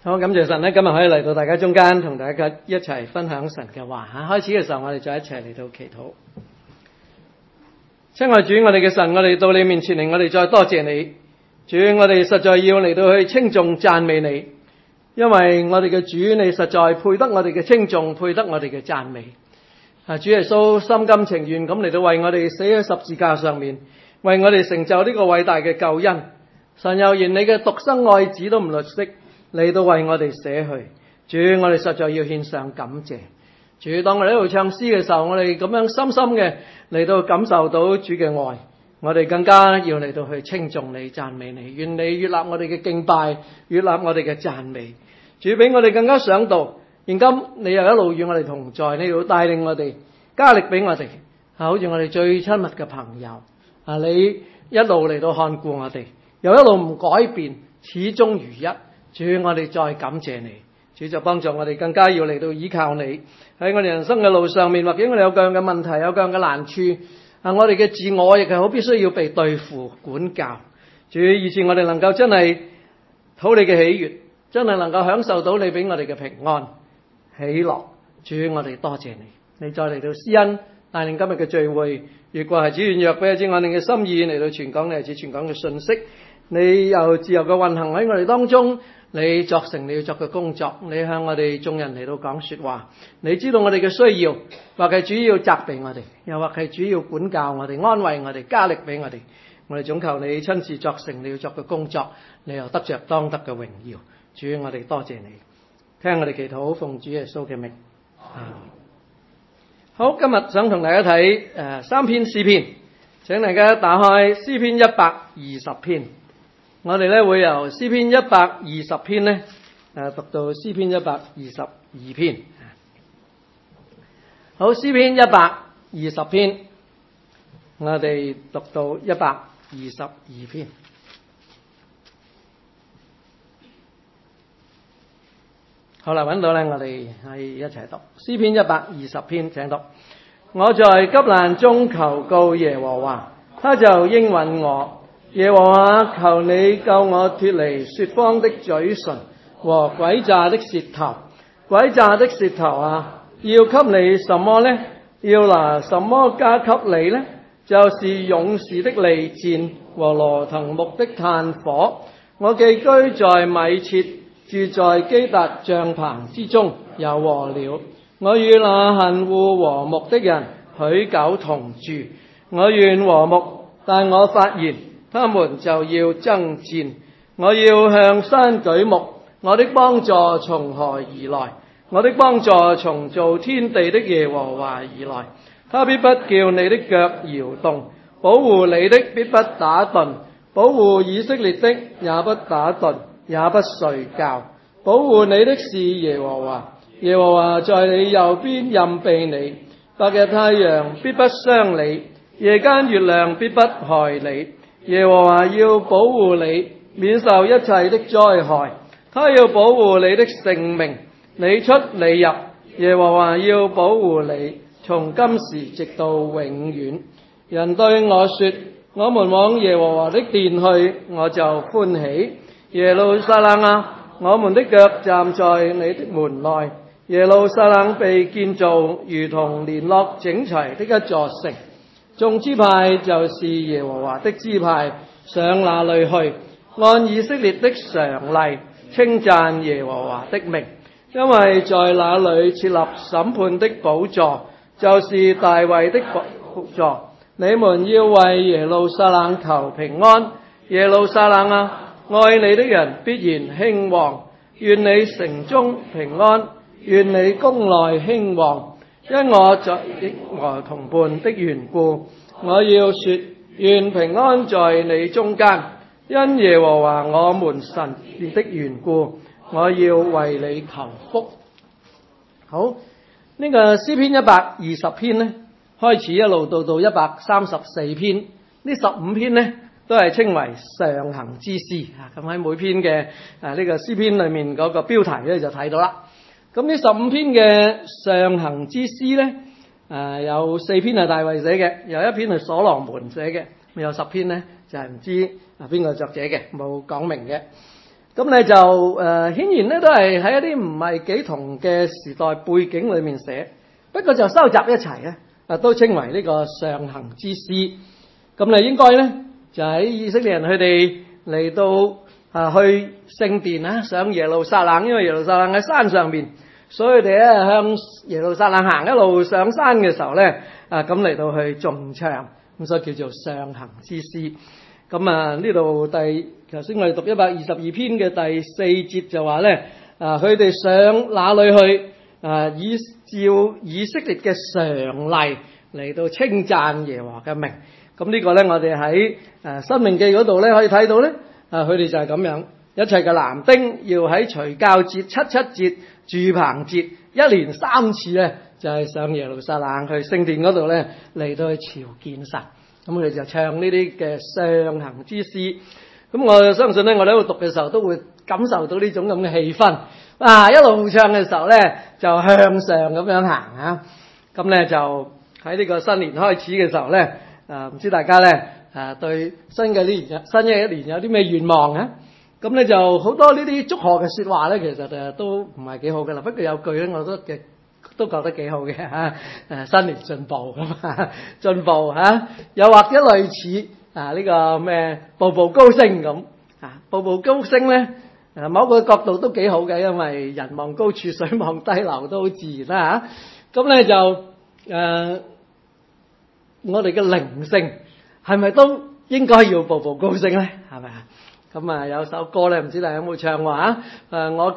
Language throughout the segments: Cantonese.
好，感謝神咧，今日可以嚟到大家中間，同大家一齊分享神嘅話嚇。開始嘅時候，我哋再一齊嚟到祈禱。親愛主，我哋嘅神，我哋到你面前嚟，我哋再多謝你。主，我哋實在要嚟到去稱頌讚美你，因為我哋嘅主，你實在配得我哋嘅稱頌，配得我哋嘅讚美。主耶穌心甘情願咁嚟到為我哋死喺十字架上面，為我哋成就呢個偉大嘅救恩。神又連你嘅獨生愛子都唔吝惜，嚟到為我哋捨去。主，我哋實在要獻上感謝。主，當我哋喺度唱詩嘅時候，我哋咁樣深深嘅嚟到感受到主嘅愛，我哋更加要嚟到去稱頌你、讚美你。願你悅納我哋嘅敬拜，悅納我哋嘅讚美。主，俾我哋更加想到，現今你又一路與我哋同在，你要帶領我哋，加力俾我哋，好似我哋最親密嘅朋友。你一路嚟到看顧我哋，又一路唔改變，始終如一。主，我哋再感謝你。主就幫助我哋更加要嚟到依靠你，喺我哋人生嘅路上面，或者我哋有各樣嘅問題，有各樣嘅難處，我哋嘅自我亦係好必須要被對付管教。主，以致我哋能夠真係討你嘅喜悅，真係能夠享受到你俾我哋嘅平安喜樂。主，我哋多謝你，你再嚟到施恩帶領今日嘅聚會，越過係只願若俾一知按你嘅心意嚟到傳講你係指傳講嘅信息，你又自由嘅運行喺我哋當中。你作成你要作嘅工作，你向我哋眾人嚟到講說話，你知道我哋嘅需要，或係主要責備我哋，又或係主要管教我哋、安慰我哋、加力俾我哋。我哋總求你親自作成你要作嘅工作，你又得着當得嘅榮耀。主，我哋多謝你，聽我哋祈禱，奉主耶穌嘅名。好，今日想同大家睇三篇詩篇，請大家打開詩篇120篇。我哋咧會由詩篇120篇咧讀到詩篇122篇。好，詩篇120篇，我哋讀到122篇。好啦，揾到咧，我哋係一齊讀詩篇120篇，請讀。我在急難中求告耶和華，他就應允我。耶和華，求你救我脫離說謊的嘴唇和詭詐的舌頭。詭詐的舌頭啊，要給你什麼呢？要拿什麼加給你呢？就是勇士的利箭和羅騰木的炭火。我寄居在米設，住在基達帳棚之中，有禍了。我與那恨惡和睦的人許久同住。我願和睦，但我發言，他們就要爭戰。我要向山舉目，我的幫助從何而來？我的幫助從造天地的耶和華而來。他必不叫你的腳搖動，保護你的必不打盹，保護以色列的也不打盹，也不睡覺。保護你的是耶和華，耶和華在你右邊蔭庇你。白日太陽必不傷你，夜間月亮必不害你。耶和華要保護你，免受一切的災害。他要保護你的性命，你出你入。耶和華要保護你，從今時直到永遠。人對我說：我們往耶和華的殿去，我就歡喜。耶路撒冷啊，我們的腳站在你的門內。耶路撒冷被建造如同連絡整齊的一座城。眾支派就是耶和華的支派，上那裏去，按以色列的常例稱讚耶和華的名，因為在那裏設立審判的寶座，就是大衛的寶座。你們要為耶路撒冷求平安。耶路撒冷啊，愛你的人必然興旺。願你城中平安，願你宮內興旺。因我在我同伴的緣故，我要說，願平安在你中間。因耶和華我們神的緣故，我要為你求福。好，呢個詩篇120篇呢，開始一路到134篇，呢15篇呢都係稱為上行之詩。咁喺每篇嘅呢個詩篇裏面嗰個標題咧就睇到啦。咁呢15篇嘅上行之詩咧，有4篇係大衛寫嘅，有1篇係所羅門寫嘅，有10篇咧就係唔知邊個作者嘅，冇講明嘅。 咁咧就顯然咧都係喺一啲唔係幾同嘅時代背景裏面寫，不過就收集一齊咧，都稱為呢個上行之詩。咁咧應該咧就喺以色列人佢哋嚟到去聖殿啊，上耶路撒冷，因為耶路撒冷喺山上面，所以佢哋咧向耶路撒冷行，一路上山嘅時候咧咁嚟到去頌唱，咁所以叫做上行之詩。咁呢度頭先我哋讀122篇嘅第4節就話咧，佢哋上那裏去，依照以色列嘅常例嚟到稱讚耶和華嘅名。咁呢個咧我哋喺申命記嗰度咧可以睇到咧，佢哋就係咁樣，一切嘅男丁要喺除酵節、七節、住棚節，一連3次咧就係上耶路撒冷去聖殿嗰度咧嚟到去朝見神。咁佢哋就唱呢啲嘅上行之詩。咁我相信咧，我哋喺度讀嘅時候都會感受到呢種咁嘅氣氛。一路唱嘅時候咧，就向上咁樣行啊。咁咧就喺呢個新年開始嘅時候咧，唔知大家咧對新嘅一年有啲咩願望啊？咁咧就好多呢啲祝賀嘅説話咧，其實都唔係幾好嘅啦。不過有句咧，我都覺得幾好嘅新年進步咁啊，進步又或者類似呢個咩步步高升咁步步高升咧某個角度都幾好嘅，因為人望高處水望低流都好自然啦咁咧就我哋嘅靈性係咪都應該要步步高升咧？係咪啊？咁有首歌咧，唔知大家有冇唱過我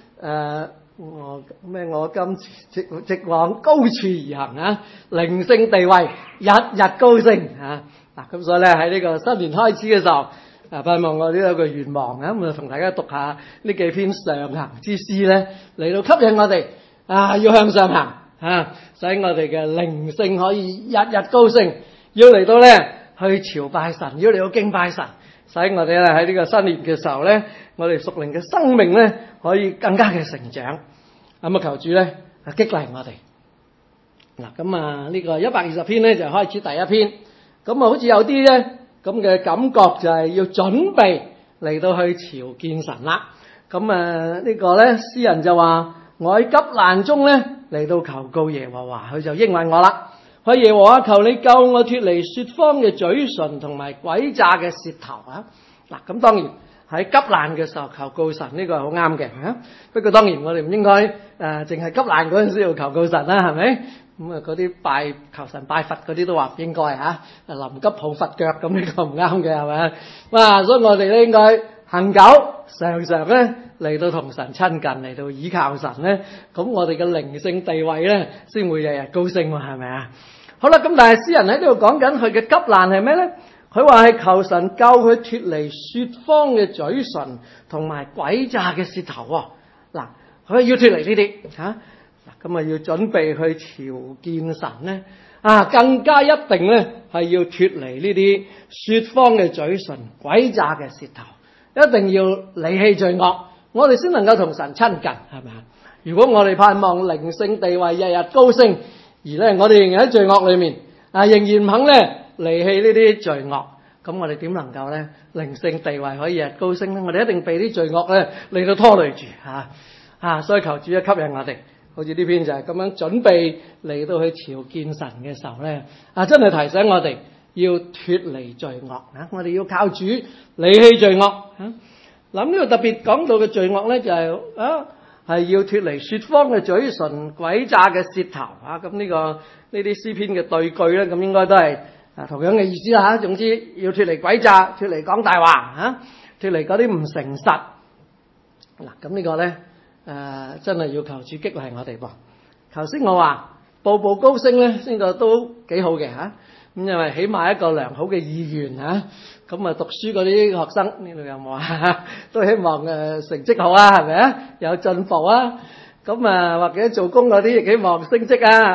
今直往高處而行靈性地位日日高升咁所以咧喺呢個新年開始嘅時候盼望我都有個願望咁就同大家讀下呢幾篇上行之詩咧，嚟到吸引我哋要向上行使我哋嘅靈性可以日日高升，要嚟到咧去朝拜神，要嚟到敬拜神，使我哋咧喺呢個新年嘅時候咧，我哋屬靈嘅生命咧可以更加嘅成長。咁求主咧激勵我哋。咁呢個120篇咧就開始第一篇。咁好似有啲咧咁嘅感覺就係要準備嚟到去朝見神啦。咁呢個咧詩人就話：我喺急難中咧嚟到求告耶和華，佢就應允我啦。佢耶和華，求你救我脫離說謊嘅嘴唇同埋詭詐嘅舌頭咁當然喺急難嘅時候求告神呢個係好啱嘅不過當然我哋唔應該淨係急難嗰陣時要求告神啦，係咪？咁嗰啲求神拜佛嗰啲都話唔應該臨急抱佛腳，咁呢個唔啱嘅，係咪？所以我哋咧應該恒久常常咧嚟到同神親近，嚟到倚靠神咧，咁我哋嘅靈性地位咧先會日日高升，係咪啊？好啦，咁但係詩人喺呢度講緊佢嘅急難係咩咧？佢話係求神救佢脫離說謊嘅嘴唇同埋詭詐嘅舌頭佢要脫離呢啲咁要準備去朝見神咧更加一定咧係要脫離呢啲說謊嘅嘴唇、詭詐嘅舌頭，一定要離棄罪惡，我哋先能夠同神親近，係咪啊？如果我哋盼望靈性地位日日高升，而咧我哋仍然喺罪惡裏面仍然唔肯咧離棄呢啲罪惡，咁我哋點能夠咧靈性地位可以日日高升咧？我哋一定被啲罪惡咧嚟到拖累住所以求主吸引我哋，好似呢篇就係咁樣準備嚟到去朝見神嘅時候咧真係提醒我哋要脫離罪惡我哋要靠主離棄罪惡諗呢度特別講到嘅罪惡咧就係要脫離說謊嘅嘴唇、詭詐嘅舌頭咁呢啲詩篇嘅對句咧，咁應該都係同樣嘅意思啦總之要脫離詭詐、脫離講大話脫離嗰啲唔誠實咁呢個咧真係要求主激勵我哋噃。頭先我話步步高升咧，呢個都幾好嘅咁因為起碼一個良好嘅意願咁讀書嗰啲學生呢度有冇都希望成績好係咪有進步咁或者做工嗰啲亦希望升職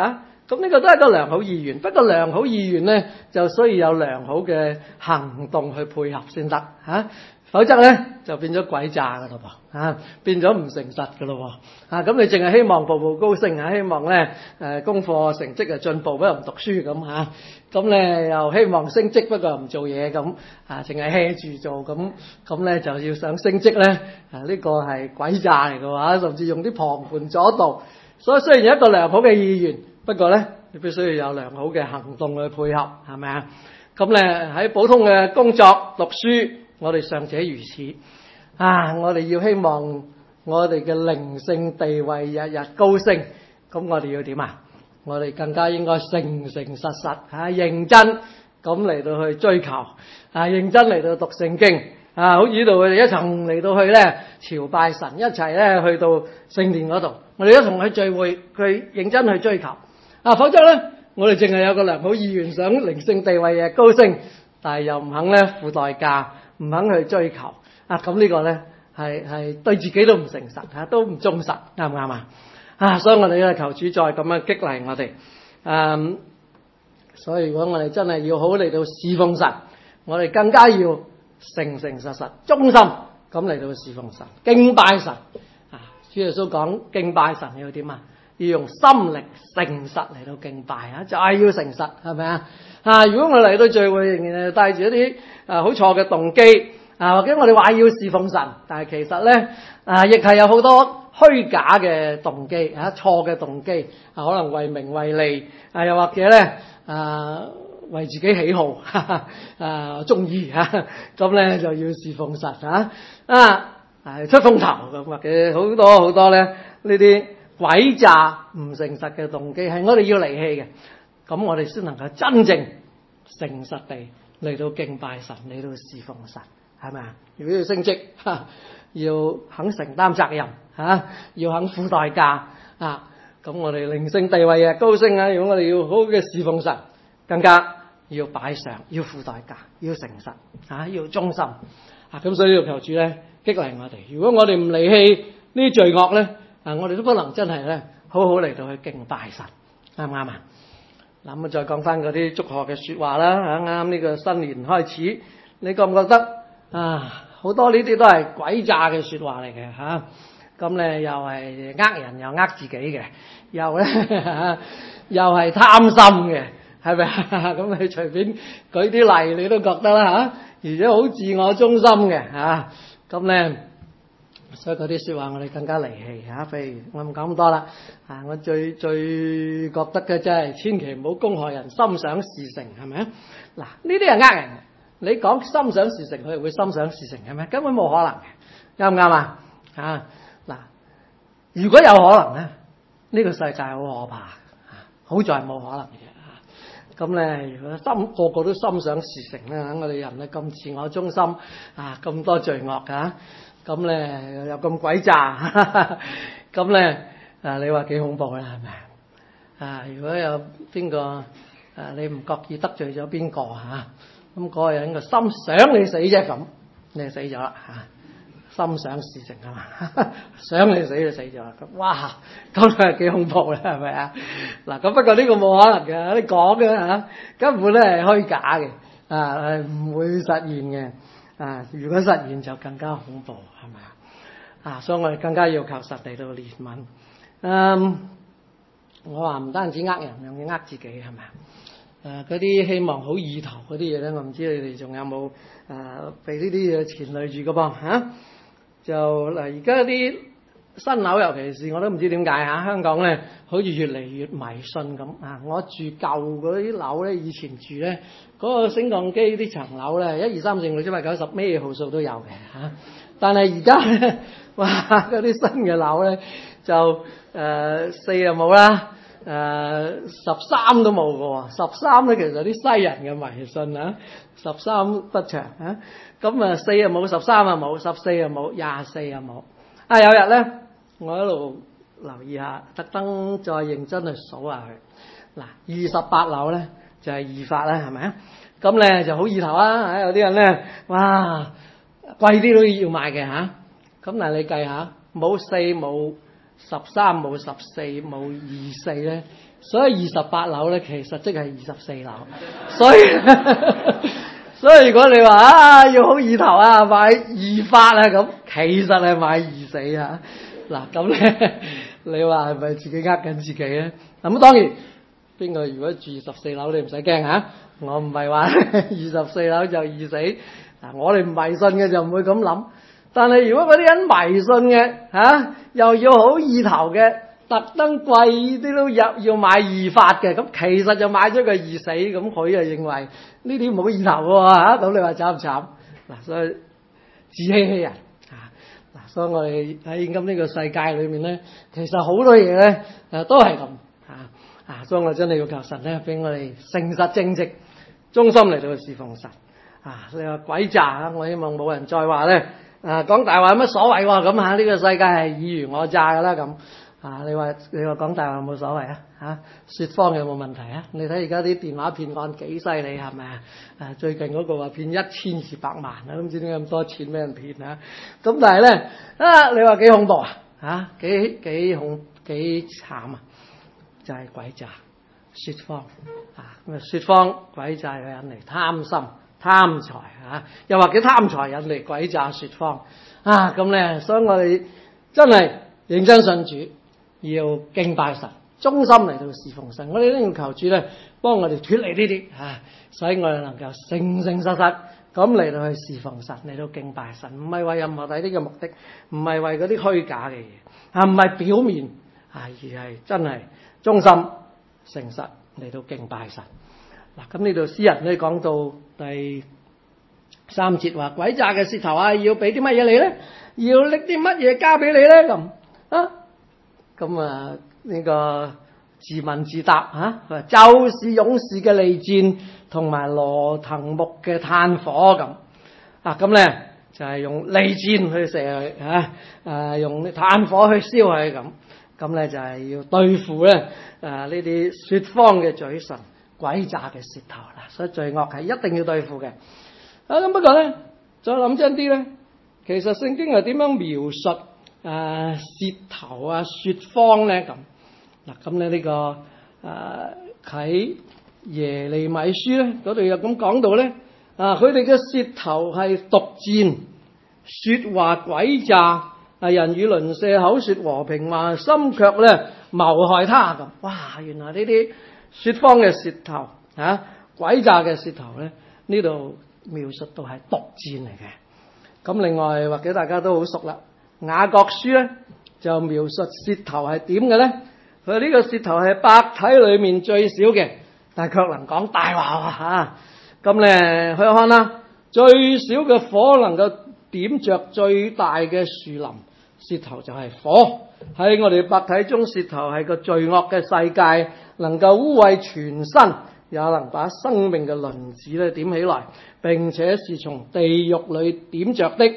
咁呢個都係一個良好意願，不過良好意願咧就需要有良好嘅行動去配合先得嚇，否則咧就變咗詭詐噶咯噃，變咗唔誠實噶咯喎，咁你淨係希望步步高升希望咧功課成績進步，不過唔讀書咁嚇，咁咧又希望升職，不過唔做嘢咁淨係 hea 住做咁咧就要想升職咧呢個係詭詐嚟嘅話，甚至用啲旁門左道。所以雖然有一個良好嘅意願，不過咧你必須要有良好嘅行動去配合，係咪啊？咁咧喺普通嘅工作讀書，我哋尚且如此我哋要希望我哋嘅靈性地位日日高升，咁我哋要點啊？我哋更加應該誠誠實實認真咁嚟到去追求認真嚟到讀聖經好似呢度佢哋一齊嚟到去咧朝拜神，一齊咧去到聖殿嗰度，我哋一同去聚會，佢認真去追求否則咧我哋淨係有個良好意願，想靈性地位高升，但係又唔肯咧付代價，唔肯去追求咁呢個咧係對自己都唔誠實都唔忠實，啱唔啱所以我哋咧求主再咁樣激勵我哋所以如果我哋真係要好嚟到侍奉神，我哋更加要誠誠實實忠心咁嚟到侍奉神，敬拜神主耶穌講敬拜神要點要用心靈誠實嚟到敬拜就係要誠實，係咪如果我嚟到聚會仍然係帶住一啲好錯嘅動機或者我哋話要侍奉神，但係其實咧亦係有好多虛假嘅動機錯嘅動機可能為名為利又或者咧為自己喜好中意咁咧就要侍奉神出風頭咁，或者好多好多咧呢啲詭詐唔誠實嘅動機係我哋要離棄嘅，咁我哋先能夠真正誠實地嚟到敬拜神，嚟到侍奉神，係咪如果要升職要肯承擔責任要肯付代價咁我哋靈性地位高升如果我哋要好好嘅侍奉神，更加要擺上，要付代價，要誠實要忠心咁所以要求主咧激勵我哋，如果我哋唔離棄呢啲罪惡咧我哋都不能真係咧好好嚟到去敬拜神，啱唔啱咁再講翻嗰啲祝賀嘅說話啦啱呢個新年開始，你覺唔覺得好多呢啲都係詭詐嘅說話嚟嘅咁咧又係人又自己嘅，又咧又係貪心嘅，係咪咁你隨便舉啲例你都覺得啦而且好自我中心嘅咁咧所以嗰啲說話我哋更加離棄譬如我唔講咁多啦我最覺得嘅真係千祈唔好恭賀人心想事成，係咪呢啲係人，你講心想事成佢哋會心想事成係咪？根本冇可能嘅，啱唔啱如果有可能咧呢個世界好可怕好在冇可能嘅咁咧如果個個都心想事成咧我哋人咧咁自我中心咁多罪惡咁咧又咁詭詐咁咧你話幾恐怖咧係咪如果有邊個你唔覺意得罪咗邊個咁嗰個人個心想你死啫，咁你就死咗啦心想事成想你死就死咗啦，咁哇咁係幾恐怖咧係咪咁不過呢個冇可能嘅，你講嘅根本咧係虛假嘅係唔會實現嘅如果實現就更加恐怖，係咪所以我哋更加要求實地到憐憫我話唔單止人，仲要自己，係咪嗰啲希望好意頭嗰啲嘢咧，我唔知你哋仲有冇被呢啲嘢纏累住嘅噃就嗱而家啲新樓，尤其是我都唔知點解香港咧好似越嚟越迷信咁我住舊嗰啲樓咧，以前住咧嗰個升降機啲層樓咧1、2、3、4、5、6、7、8、9、10咩號數都有嘅但係而家咧哇嗰啲新嘅樓咧就4又冇啦13都冇嘅13咧其實啲西人嘅迷信13不祥咁4又冇13又冇14又冇24又冇有日咧我一路留意下，特登再認真去數下佢28樓咧就係義法啦，係咪咁咧就好意頭有啲人咧哇貴啲都要買嘅咁但係你計下冇4冇13冇14冇24咧所以28樓咧，其實即係24樓。所以如果你話要好意頭啊，買28啊咁，其實係買24啊。嗱咁咧，你話係咪自己呃緊自己咧？咁當然，邊個如果住14樓，你唔使驚嚇。我唔係話24樓就易死。嗱，我哋迷信嘅就唔會咁諗。但係如果嗰啲人迷信嘅又要好意頭嘅，特登貴啲都要買28嘅，咁其實就買咗個24，咁佢就認為呢啲冇意頭喎，咁你話慘唔慘？嗱，所以自欺欺人嗱，所以我哋喺今呢個世界裏面咧，其實好多嘢咧都係咁所以我真係要求神咧，俾我哋誠實正直、忠心嚟到去侍奉神你話鬼詐我希望冇人再話咧講大話有乜所謂喎？咁呢個世界係爾虞我詐噶啦咁。你話講大話冇所謂說謊有冇問題啊？你睇而家啲電話騙案幾犀利係咪啊？最近嗰個話騙1200萬都唔知點解咁多錢俾人騙啊！咁但係咧你話幾恐怖幾慘啊！就係鬼詐說謊咁說謊鬼詐嘅引嚟貪心貪財又或者貪財引嚟鬼詐說謊咁咧，所以我哋真係認真信主。要敬拜神，忠心嚟到侍奉神。我哋都要求主咧，幫我哋脫離呢啲使我哋能夠誠誠實實咁嚟到去侍奉神，嚟到敬拜神，唔係為任何第啲嘅目的，唔係為嗰啲虛假嘅嘢，唔係表面而係真係忠心誠實嚟到敬拜神。嗱，咁呢度詩人咧講到第3節話，鬼詐嘅舌頭要俾啲乜嘢你咧？要拎啲乜嘢交俾你咧？咁呢個自問自答就是勇士嘅利箭同埋羅藤木嘅炭火咁咁咧就係用利箭去射佢用炭火去燒佢咁咧就係要對付咧呢啲說謊嘅嘴唇、詭詐嘅舌頭啦。所以罪惡係一定要對付嘅。咁不過咧再諗真啲咧，其實聖經係點樣描述舌頭說謊咧咁咁咧呢個喺耶利米書咧嗰度又咁講到咧佢哋嘅舌頭係毒箭，說話詭詐人與鄰舍口說和平話，心卻咧謀害他咁。哇！原來呢啲說謊嘅舌頭詭詐嘅舌頭咧，呢度描述到係毒箭嚟嘅。咁另外或者大家都好熟啦，雅各書咧就描述舌頭係點嘅咧？佢呢個舌頭係百體裏面最小嘅，但係卻能講大話咁咧，去看啦，最小嘅火能夠點着最大嘅樹林，舌頭就係火。喺我哋百體中，舌頭係個罪惡嘅世界，能夠污穢全身，也能把生命嘅輪子咧點起來，並且是從地獄裏點着的。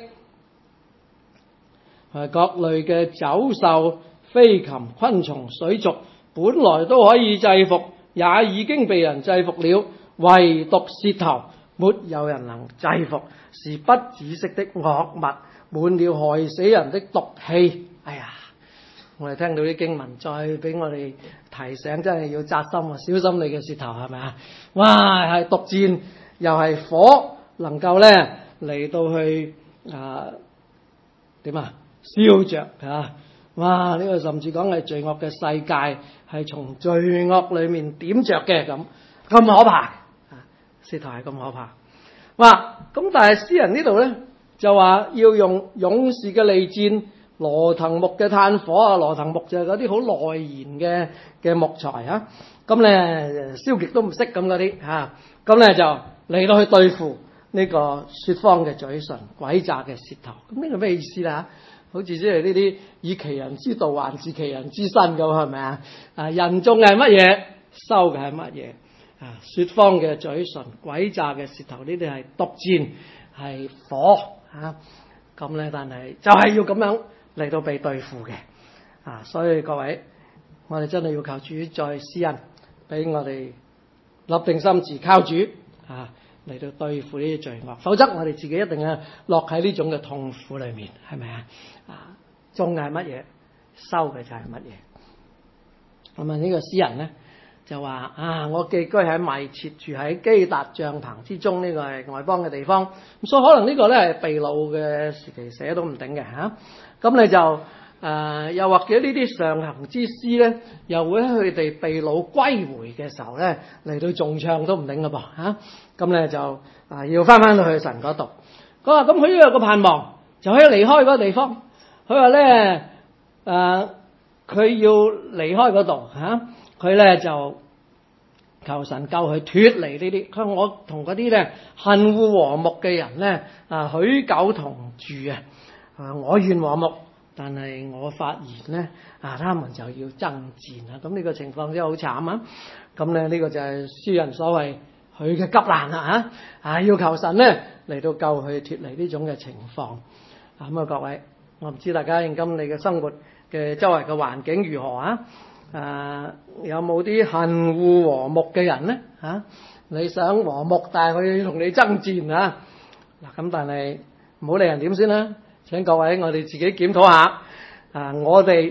各類嘅走獸、飛禽、昆蟲、水族，本來都可以制服，也已經被人制服了，唯獨舌頭，沒有人能制服，是不止息的惡物，滿了害死人的毒氣。哎呀，我哋聽到啲經文，再俾我哋提醒，真係要扎心啊！小心你嘅舌頭，係咪啊？哇，係毒箭，又係火，能夠咧嚟到去點燒着哇！呢個甚至講係罪惡嘅世界，係從罪惡裏面點着嘅咁可怕舌頭係咁可怕。哇！咁但係詩人呢度咧就話要用勇士嘅利箭、羅藤木嘅炭火羅藤木就係嗰啲好耐燃嘅木材咁咧燒極都唔熄咁嗰啲咁咧就嚟到去對付呢個說謊嘅嘴唇、詭詐嘅舌頭。咁呢個咩意思啦？好似即係呢啲以其人之道還治其人之身咁，係咪人種係乜嘢，收嘅係乜嘢說謊嘅嘴唇、詭詐嘅舌頭，呢啲係毒箭，係火咁咧，但係就係要咁樣嚟到被對付嘅所以各位，我哋真係要靠主再施恩，俾我哋立定心志，靠主嚟到對付呢啲罪惡，否則我哋自己一定落喺呢種嘅痛苦裏面，係咪種係乜嘢，收嘅就係乜嘢。咁呢個詩人咧就話我寄居喺米設，住喺基達帳棚之中，呢個係外邦嘅地方。咁所以可能呢個咧係被擄嘅時期寫都唔定嘅嚇。咁你就又或者呢啲上行之詩咧，又會喺佢哋被擄歸回嘅時候咧嚟到重唱都唔定嘅噃嚇。咁咧就要翻到去神嗰度。佢話咁佢都有個盼望，就可以離開嗰個地方。佢話咧佢要離開嗰度嚇。佢咧就求神救佢脫離呢啲。佢話我同嗰啲咧恨惡和睦嘅人咧許久同住我願和睦，但係我發現咧他們就要爭戰啊！咁呢個情況真係好慘啊！咁咧呢個就係詩人所謂佢嘅急難啦嚇要求神咧嚟到救佢脫離呢種嘅情況。咁各位，我唔知大家現今你嘅生活嘅周圍嘅環境如何有冇啲恨惡和睦嘅人咧你想和睦，但係佢要同你爭戰咁但係唔好理人點先啦。請各位我哋自己檢討下我哋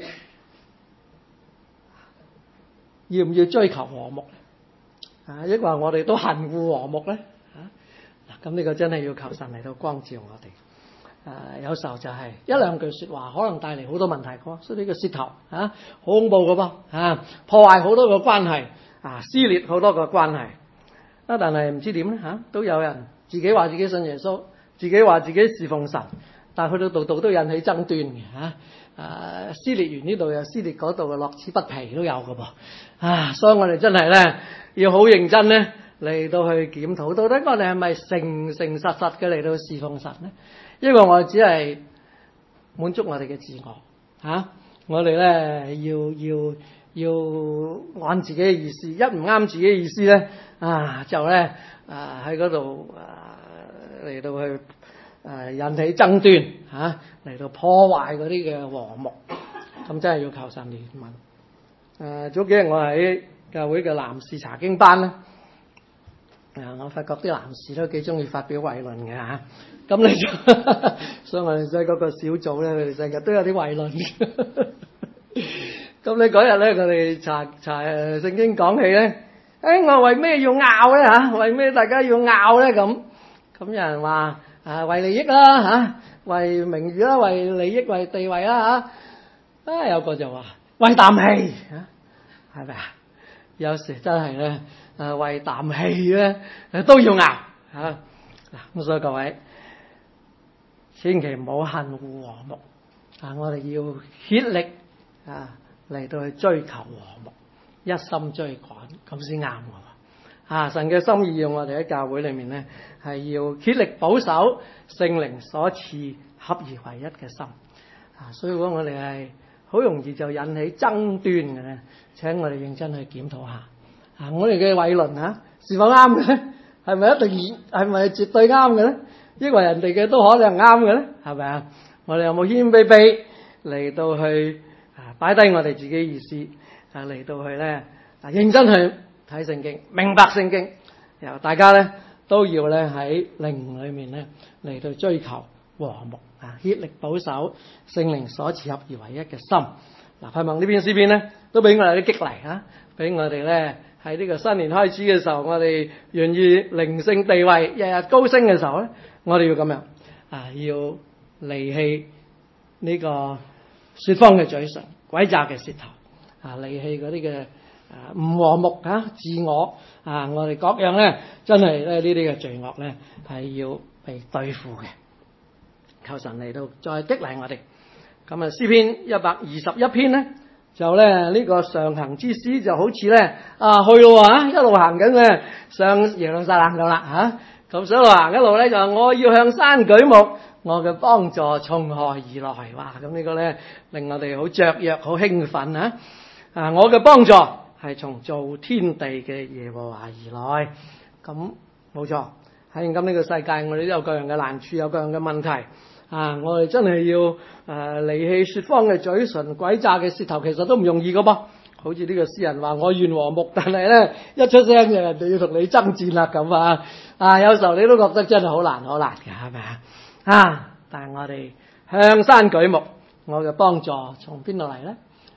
要唔要追求和睦抑或我哋都恨惡和睦咧咁呢個真係要求神嚟到光照我哋。有時候就係一兩句說話可能帶嚟好多問題嘅，所以呢個舌頭好恐怖嘅噃破壞好多個關係撕裂好多個關係但係唔知點咧都有人自己話自己信耶穌，自己話自己侍奉神，但係去到度度都引起爭端嘅撕裂完呢度又撕裂嗰度，樂此不疲都有嘅噃所以我哋真係咧要好認真咧嚟到去檢討，到底我哋係咪誠誠實實嘅嚟到侍奉神咧？因為我只係滿足我哋嘅自我我哋咧要按自己嘅意思，一唔啱自己嘅意思咧就咧喺嗰度嚟到去引起爭端嚟到破壞嗰啲嘅和睦。咁真係要求神憐憫。早幾日我喺教會嘅男士查經班咧我發覺啲男士都幾中意發表偉論嘅咁你就所以我哋喺嗰個小組咧，佢哋成日都有啲偉論。咁你嗰日咧，佢哋查聖經講起咧，我為咩要拗咧為咩大家要拗咧咁有人話為利益啦為名譽啦，為利益為地位啦有個就話為啖氣係咪有時真係咧為啖氣咧都要拗咁所以各位千祈唔好恨惡和睦我哋要竭力嚟到去追求和睦，一心追趕，咁先啱嘅神嘅心意要我哋喺教會裏面咧係要竭力保守聖靈所賜合而為一嘅心所以如果我哋係好容易就引起爭端嘅咧，請我哋認真去檢討下我哋嘅偉論是否啱嘅咧？係咪一定係咪絕對啱嘅咧？抑或人哋嘅都可能啱嘅咧？係咪我哋有冇謙卑卑嚟到去擺低我哋自己意思嚟到去咧認真去睇聖經，明白聖經，由大家咧都要咧喺靈裏面咧嚟到追求和睦竭力保守聖靈所賜合而為一嘅心。盼望呢篇詩篇咧都俾我哋啲激勵俾我哋咧喺呢個新年開始嘅時候，我哋願意靈性地位日日高升嘅時候咧，我哋要咁樣要離棄呢個說謊嘅嘴唇、詭詐嘅舌頭離棄嗰啲嘅唔和睦自我我哋各樣咧真係咧呢啲嘅罪惡咧係要被對付嘅。求神嚟到再激勵我哋。咁詩篇121篇咧就咧呢個上行之詩就好似咧去咯一路行緊咧上耶路撒冷咁啦咁一路行一路咧就我要向山舉目，我嘅幫助從何而來？哇！咁呢個咧令我哋好雀躍、好興奮我嘅幫助係從造天地嘅耶和華而來。咁冇錯，喺咁呢個世界我哋都有各樣嘅難處，有各樣嘅問題我哋真係要離棄說謊嘅嘴唇、詭詐嘅舌頭，其實都唔容易噶噃。好似呢個詩人話我願和睦，但係咧一出聲就人哋要同你爭戰啦咁有時候你都覺得真係好難嘅，係咪但係我哋向山舉目，我嘅幫助從邊度嚟咧？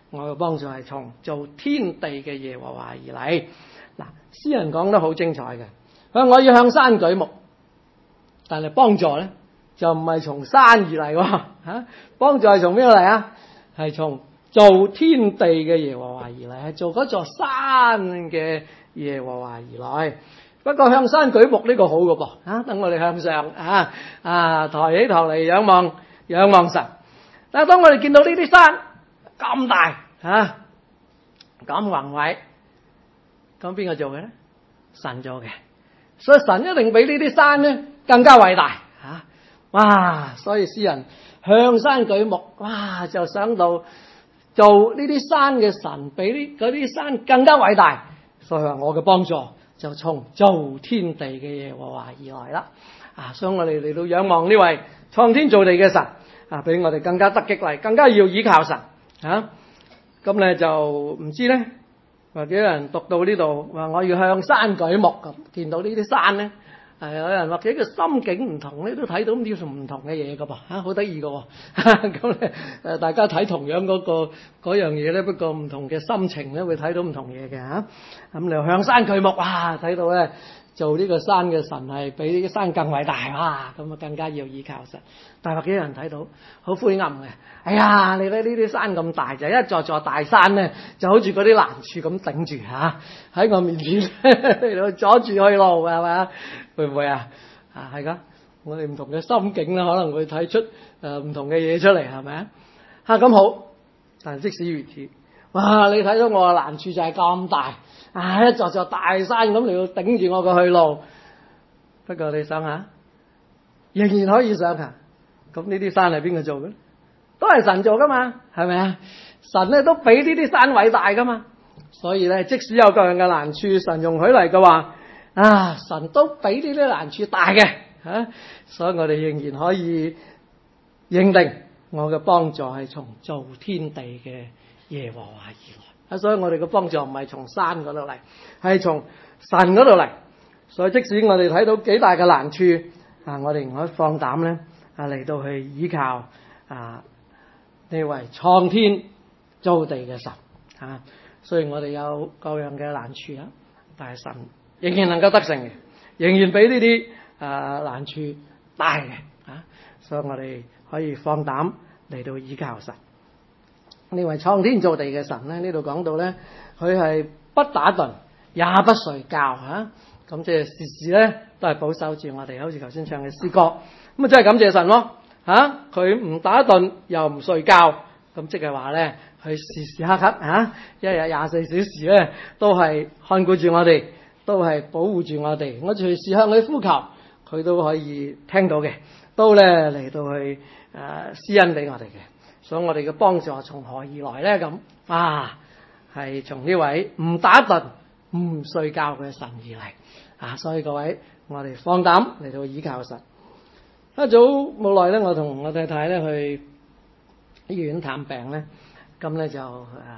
我嘅幫助係從造天地嘅耶和華而嚟。嗱，詩人講得好精彩嘅，佢話我要向山舉目，但係幫助咧就唔係從山而嚟喎，幫助係從邊度嚟啊？係從造天地嘅耶和華而嚟，係做嗰座山嘅耶和華而來。不過向山舉目呢個好嘅噃，等我哋向上抬起頭嚟仰望神。但係當我哋見到呢啲山咁大咁宏偉，咁邊個做嘅咧？神做嘅，所以神一定比呢啲山咧更加偉大哇！所以詩人向山舉目，哇！就想到做呢啲山嘅神比嗰啲山更加偉大，所以話我嘅幫助就從造天地嘅耶和華而來啦。所以我哋嚟到仰望呢位創天造地嘅神俾我哋更加得激勵，更加要倚靠神咁咧就唔知咧，或者有人讀到呢度話我要向山舉目，咁見到呢啲山咧，有人或者個心境唔同咧，都睇到啲唔同嘅嘢噶噃好得意噶咁咧大家睇同樣嗰樣嘢咧，不過唔同嘅心情咧會睇到唔同嘢嘅咁你向山舉目，哇！睇到咧做呢個山嘅神係比呢個山更偉大哇！咁更加要倚靠神。但係或者有人睇到好灰暗嘅，哎呀！你睇呢啲山咁大，就一座座大山咧，就好似嗰啲難處咁頂住喺我面前阻住去路係咪啊？會唔會係噶？我哋唔同嘅心境啦，可能會睇出唔同嘅嘢出嚟，係咪咁好，但即使如此，哇！你睇到我嘅難處就係咁大一座座大山咁嚟到頂住我嘅去路。不過你想下，仍然可以上行。咁呢啲山係邊個做嘅？都係神做噶嘛，係咪啊？神咧都比呢啲山偉大噶嘛，所以咧即使有各樣嘅難處，神容許嚟嘅話神都比呢啲難處大嘅所以我哋仍然可以認定我嘅幫助係從造天地嘅耶和華而來所以我哋嘅幫助唔係從山嗰度嚟，係從神嗰度嚟。所以即使我哋睇到幾大嘅難處我哋唔可以放膽咧嚟到去依靠呢位創天造地嘅神雖然我哋有各樣嘅難處但係神仍然能夠得勝嘅，仍然比呢啲難處大嘅所以我哋可以放膽嚟到依靠神。呢位創天造地嘅神咧，呢度講到咧，佢係不打盹也不睡覺咁即係時時咧都係保守住我哋，好似頭先唱嘅詩歌咁真係感謝神咯佢唔打盹又唔睡覺，咁即係話咧，佢時時刻刻一日24小時咧都係看顧住我哋，都係保護住我哋。我隨時向佢呼求，佢都可以聽到嘅，都咧嚟到去施恩俾我哋嘅。所以我哋嘅幫助從何而來咧？咁係從呢位唔打盹唔睡覺嘅神而嚟所以各位，我哋放膽嚟到倚靠神。一早冇耐咧，我同我太太咧去醫院探病咧，咁咧就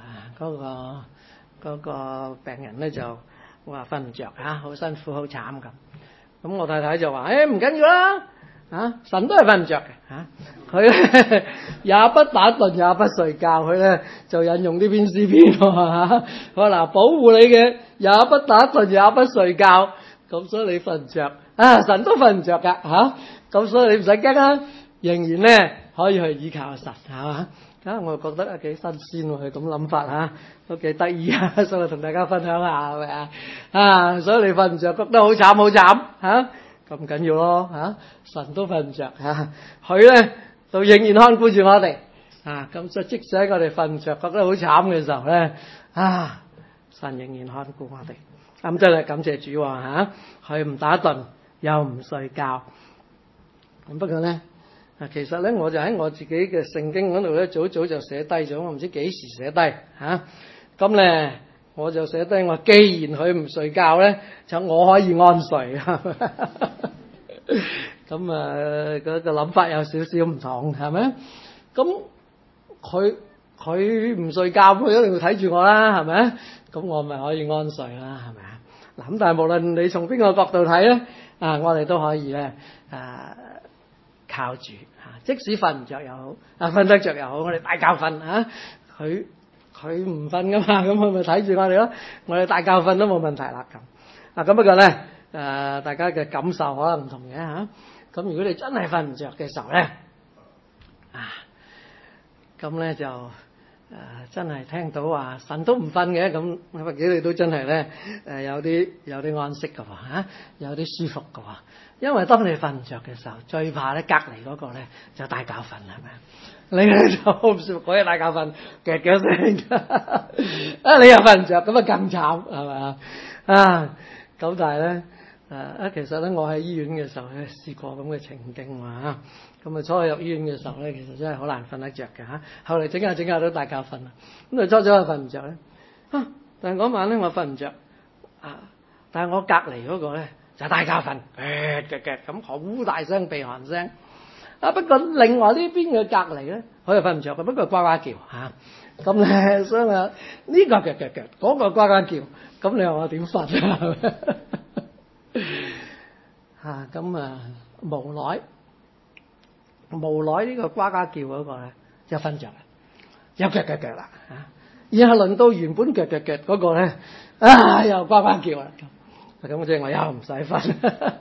嗰個病人咧就話瞓唔着好辛苦好慘咁。咁我太太就話唔緊要啦神都係瞓唔着嘅佢咧也不打盹也不睡覺，佢咧就引用呢篇詩篇佢話嗱，保護你嘅也不打盹也不睡覺，咁所以你瞓唔着神都瞓唔着噶咁所以你唔使驚仍然咧可以去依靠神係嘛我覺得幾新鮮喎，佢咁諗法都幾得意所以同大家分享下係咪所以你瞓唔着覺得好慘好慘咁緊要咯神都瞓唔着佢咧就仍然看顧住我哋咁所以即使我哋瞓唔着覺得好慘嘅時候咧神仍然看顧我哋咁真係感謝主佢唔打盹又唔睡覺。咁不過咧其實咧我就喺我自己嘅聖經嗰度咧早就寫低咗，我唔知幾時寫低咁咧我就寫低我既然佢唔睡覺咧，就我可以安睡咁嗰個諗法有少少唔同係咪？咁佢唔睡覺，佢一定要睇住我啦，係咪？咁我咪可以安睡啦，係咪啊？嗱咁但係無論你從邊個角度睇咧我哋都可以咧靠住即使瞓唔着又好瞓得着又好，我哋大覺瞓佢佢唔瞓噶嘛，咁佢咪睇住我哋咯。我哋大覺瞓都冇問題啦咁。咁不過咧大家嘅感受可能唔同嘅嚇。咁如果你真係瞓唔着嘅時候咧，咁咧就真係聽到話神都唔瞓嘅，咁或者你都真係咧有啲安息嘅喎，有啲舒服嘅喎。因為當你瞓唔着嘅時候，最怕咧隔離嗰個咧就大覺瞓，係咪？你咧就好唔舒服，嗰日大覺瞓，嘅聲，你又瞓唔着，咁啊更慘係咪啊？咁但係咧其實咧我喺醫院嘅時候咧試過咁嘅情景喎。咁啊初入醫院嘅時候咧，其實真係好難瞓得着嘅嚇。後嚟整下都大覺瞓啦。咁啊初又瞓唔着咧，但係嗰晚咧我瞓唔着，但係我隔離嗰個咧就大覺瞓，咁好大聲鼻鼾聲。不過另外呢邊嘅隔離咧，佢又瞓唔着嘅，不過呱呱叫嚇。咁咧所以呢個嗰個呱呱叫，咁你話我點瞓啊？咁無奈呢個呱呱叫嗰個咧就瞓着啦，有腳啦然後輪到原本腳嗰個咧又呱呱叫啦咁即係我又唔使瞓。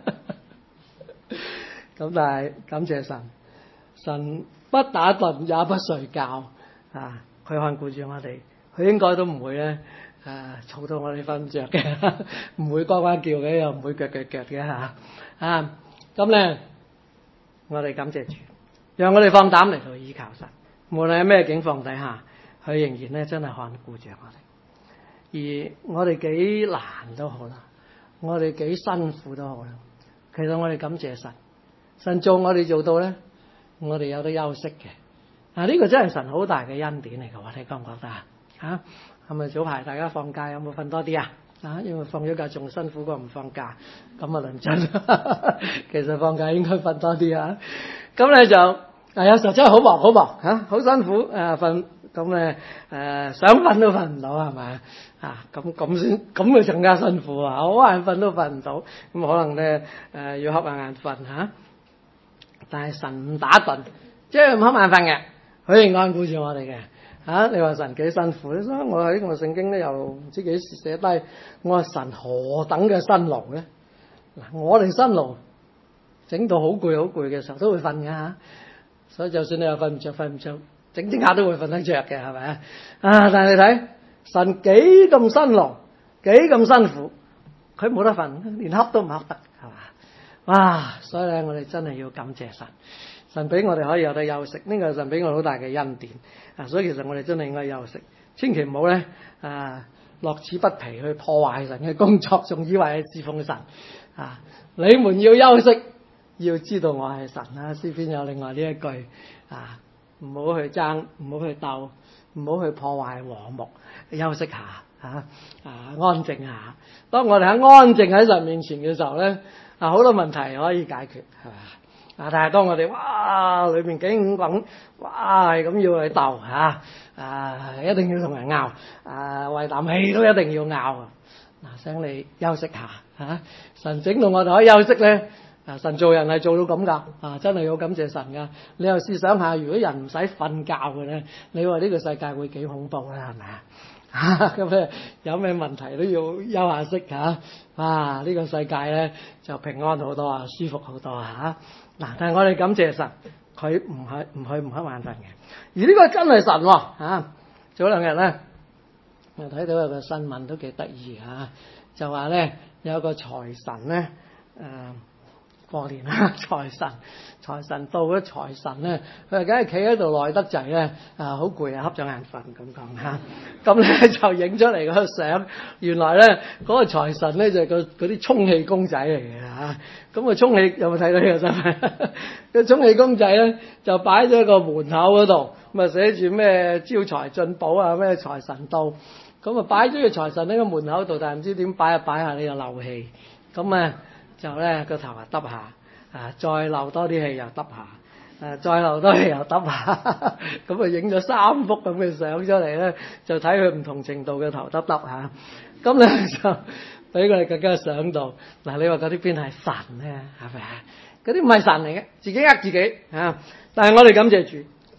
咁但係感謝神不打盹也不睡覺佢看顧住我哋，佢應該都唔會咧嘈到我哋瞓唔着嘅，唔會呱呱叫嘅，又唔會腳嘅咁咧我哋感謝主，讓我哋放膽嚟到依靠神，無論喺咩境況底下，佢仍然咧真係看顧住我哋。而我哋幾難都好啦，我哋幾辛苦都好啦，其實我哋感謝神做我哋做到咧，我哋有得休息嘅。呢個真係神好大嘅恩典嚟嘅，你覺唔覺得啊？係咪早排大家放假有冇瞓多啲啊？因為放咗假仲辛苦過唔放假，咁論真。其實放假應該瞓多啲啊。咁咧就有時候真係好忙好辛苦瞓，咁咧想瞓都瞓唔到係咪咁先咁咪更加辛苦好眼瞓都瞓唔到，咁可能咧要瞌下眼瞓但係神唔打盹，即係唔瞌眼瞓嘅，佢按顧住我哋嘅。你話神幾辛苦咧？所以我喺個聖經咧又唔知幾時寫低，我話神何等嘅辛勞咧？我哋辛勞整到好攰嘅時候都會瞓㗎所以就算你又瞓唔着，整下都會瞓得着嘅，係咪但係你睇神幾咁辛勞，幾咁辛苦，佢冇得瞓，連瞌都唔瞌得，係嘛？哇！所以咧，我哋真係要感謝神俾我哋可以有得休息，呢個係神俾我好大嘅恩典所以其實我哋真係應該休息，千祈唔好咧樂此不疲去破壞神嘅工作，仲以為係侍奉神你們要休息，要知道我係神詩篇有另外呢一句唔好去爭，唔好去鬥，唔好去破壞和睦，休息下安靜下。當我哋喺安靜喺神面前嘅時候咧好多問題可以解決，係嘛？但係當我哋裏面幾五滾，係咁要去鬥一定要同人拗為啖氣都一定要拗請你休息下神整到我哋可以休息咧神做人係做到咁噶真係要感謝神噶。你又試想下，如果人唔使瞓覺嘅咧，你話呢個世界會幾恐怖咧？係咪咁咧有咩問題都要休下息呢個世界咧就平安好多舒服好多但係我哋感謝神，佢唔瞌眼瞓嘅。而呢個真係神早兩日咧我睇到有個新聞都幾得意就話咧有個財神咧過年財神到咗，財神咧佢梗係企喺度耐得滯咧好攰瞌咗眼瞓咁講咁咧就影咗嚟個相，原來咧嗰個財神咧就係嗰啲充氣公仔嚟嘅咁個充氣有冇睇到呢個新聞？個充氣公仔咧就擺咗喺個門口嗰度，咁寫住咩招財進寶咩財神到，咁擺咗個財神喺個門口度，但係唔知點擺下你就漏氣，咁就咧個頭耷下再漏多啲氣又耷下再漏多氣又耷下咁影咗3幅咁嘅相出嚟咧，就睇佢唔同程度嘅頭耷咁咧就俾佢哋更加想到你話嗰啲邊係神咧？係咪嗰啲唔係神嚟嘅，自己呃自己但係我哋感謝主，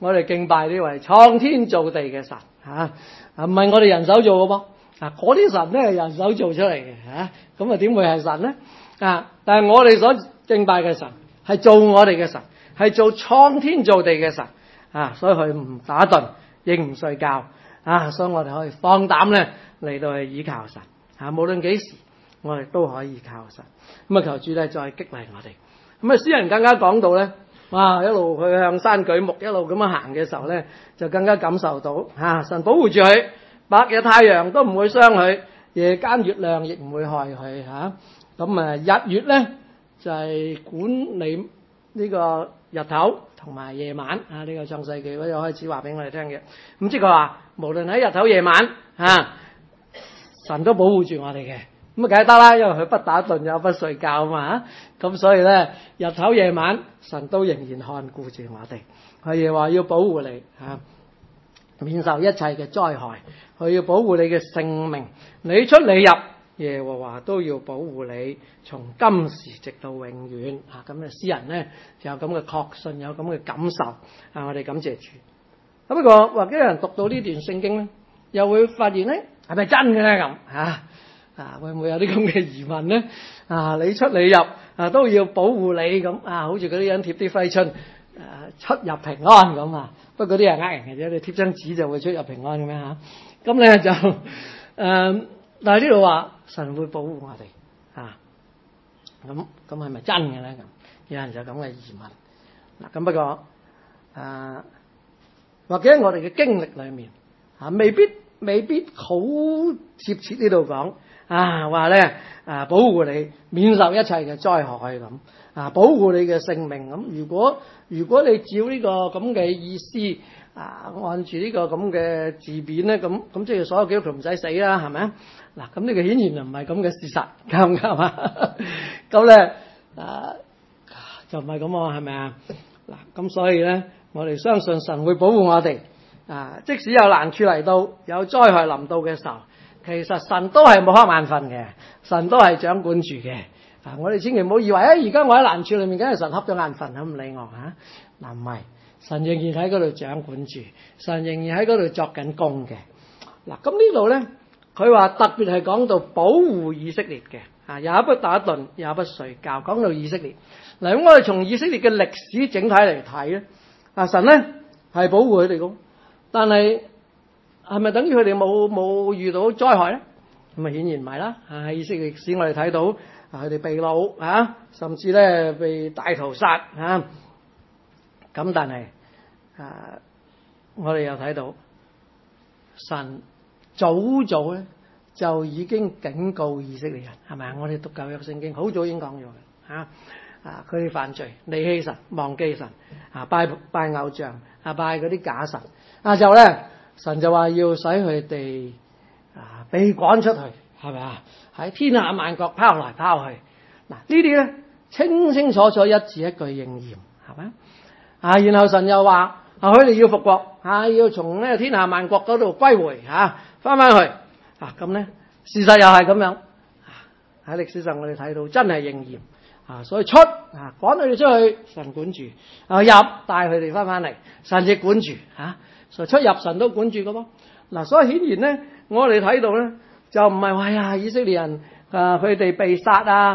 我哋敬拜呢位創天造地嘅神唔係我哋人手做嘅噃。嗰啲神咧係人手做出嚟嘅咁點會係神咧？但係我哋所敬拜嘅神係做我哋嘅神，係做創天造地嘅神所以佢唔打盹，亦唔睡覺所以我哋可以放膽咧嚟到去倚靠神無論幾時，我哋都可以倚靠神。咁求主咧再激勵我哋。咁詩人更加講到咧，一路佢向山舉目，一路咁樣行嘅時候咧，就更加感受到神保護住佢，白日太陽都唔會傷佢，夜間月亮亦唔會害佢咁日月咧就係管理呢個日頭同埋夜晚呢個創世記嗰度開始話俾我哋聽嘅。咁即係話無論喺日頭夜晚神都保護住我哋嘅。咁梗係得啦，因為佢不打盹又不睡覺嘛咁所以咧日頭夜晚神都仍然看顧住我哋。佢亦話要保護你免受一切嘅災害，佢要保護你嘅性命，你出你入耶和華都要保護你，從今時直到永遠咁詩人咧就有咁嘅確信，有咁嘅感受我哋感謝主。不過或者有人讀到呢段聖經咧，又會發現咧係咪真嘅咧咁會唔會有啲咁嘅疑問咧？你出你入都要保護你咁好似嗰啲人貼啲揮春出入平安咁不過嗰啲係呃人嘅啫，你貼張紙就會出入平安嘅咩咁咧就但係呢度話神會保護我哋咁係咪真嘅咧？咁有人就咁嘅疑問咁不過或者我哋嘅經歷裏面未必好貼切呢度講話咧保護你免受一切嘅災害咁保護你嘅性命咁。如果你照呢個咁嘅意思按住呢個咁嘅字面咧，咁即係所有基督徒唔使死啦，係咪咁呢個顯然就唔係咁嘅事實，啱唔啱啊？咁咧就唔係咁喎，係咪咁所以咧，我哋相信神會保護我哋即使有難處嚟到，有災害臨到嘅時候，其實神都係冇瞌眼瞓嘅，神都係掌管住嘅。我哋千祈唔好以為而家我喺難處裏面，梗係神瞌咗眼瞓唔理我唔係，神仍然喺嗰度掌管住，神仍然喺嗰度作緊工嘅。咁呢度咧，佢話特別係講到保護以色列嘅也不打盹，也不睡覺。講到以色列咁我哋從以色列嘅歷史整體嚟睇咧，神咧係保護佢哋嘅，但係係咪等於佢哋冇遇到災害咧？咁顯然唔係啦。喺以色列歷史我哋睇到佢哋被擄甚至咧被大屠殺咁但係我哋又睇到神早咧就已經警告以色列人，係咪我哋讀舊約聖經好早已經講咗嘅佢哋犯罪離棄神，忘記神拜偶像拜嗰啲假神就咧神就話要使佢哋被趕出去，係咪喺天下萬國拋來拋去呢啲咧清清楚楚一字一句應驗，係咪然後神又話佢哋要復國要從呢天下萬國嗰度歸回翻去咁咧事實又係咁樣喺歷史上我哋睇到真係應驗所以趕佢哋出去神管住入帶佢哋翻嚟神亦管住所以出入神都管住噶噃所以顯然咧我哋睇到咧就唔係話以色列人佢哋被殺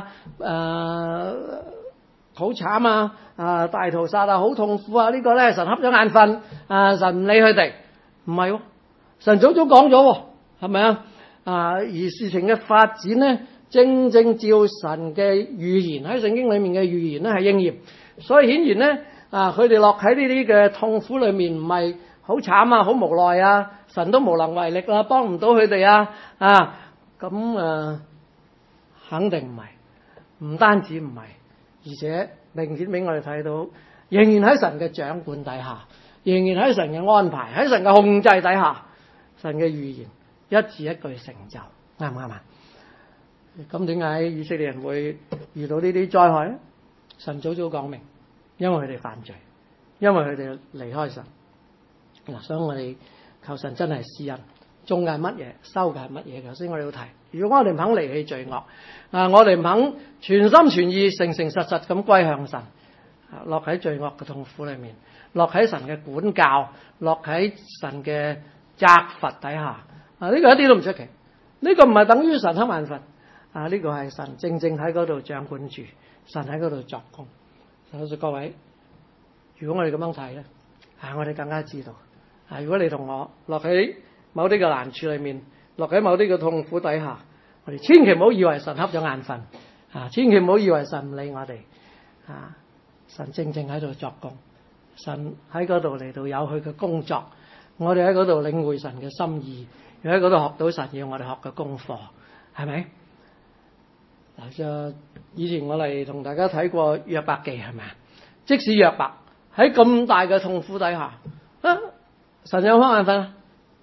好慘大屠殺好痛苦呢個咧神瞌咗眼瞓神唔理佢哋，唔係神早講咗係咪而事情嘅發展咧正照神嘅預言喺聖經裏面嘅預言咧係應驗，所以顯然咧佢哋落喺呢啲嘅痛苦裏面唔係好慘好無奈神都無能為力啦，幫唔到佢哋咁肯定唔係，唔單止唔係，而且明顯俾我哋睇到仍然喺神嘅掌管底下，仍然喺神嘅安排喺神嘅控制底下，神嘅預言一字一句成就，啱唔啱咁點解以色列人會遇到呢啲災害咧？神早講明，因為佢哋犯罪，因為佢哋離開神所以我哋求神真係施恩，種嘅係乜嘢，收嘅係乜嘢。頭先我哋要提，如果我哋唔肯離棄罪惡我哋唔肯全心全意誠誠實實咁歸向神落喺罪惡嘅痛苦裏面，落喺神嘅管教，落喺神嘅責罰底下。呢個一啲都唔出奇，呢個唔係等於神瞌眼瞓。呢個係神正正喺嗰度掌管住，神喺嗰度作工。所以各位，如果我哋咁樣睇咧，我哋更加知道，如果你同我落喺某啲嘅難處裏面，落喺某啲嘅痛苦底下，我哋千祈唔好以為神瞌咗眼瞓，千祈唔好以為神唔理我哋，神正正喺度作工，神喺嗰度嚟到有佢嘅工作，我哋喺嗰度領會神嘅心意，又喺嗰度學到神要我哋學嘅功課，係咪？嗱，以前我哋同大家睇過約伯記，係咪啊？即使約伯喺咁大嘅痛苦底下，神有瞌眼瞓啊？